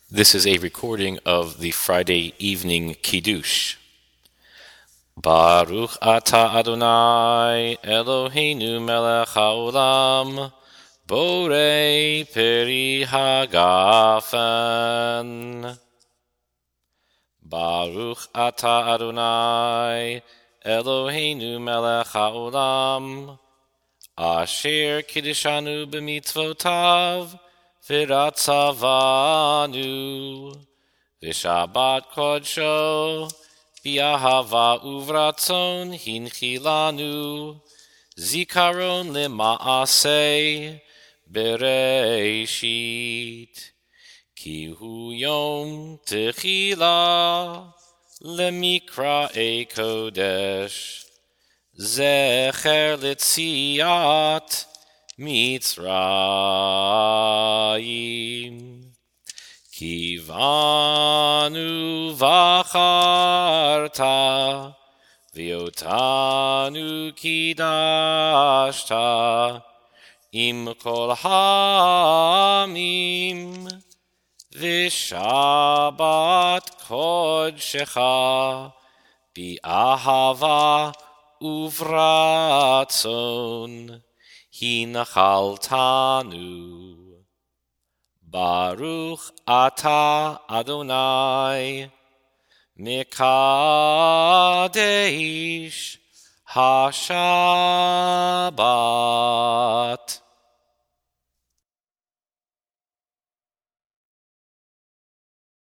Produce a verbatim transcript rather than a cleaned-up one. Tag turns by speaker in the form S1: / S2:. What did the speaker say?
S1: This is a recording of the Friday evening Kiddush. Baruch atah Adonai Eloheinu melech haolam borei peri hagafen. Baruch atah Adonai Eloheinu melech haolam asher kiddishanu b'mitzvotav v'ratzavanu v'shabbat kodsho b'ahava uvratzon hinchilanu zikaron lema'aseh bereshit ki hu yom techila lemikra'ei kodesh zecher letziat Mitzrayim. Kivanu vacharta viotanu kidashta im kol hamim vishabat kodshecha bi'ahava uvratzon hinachaltanu. Baruch atah Adonai Mekadesh Hashabbat.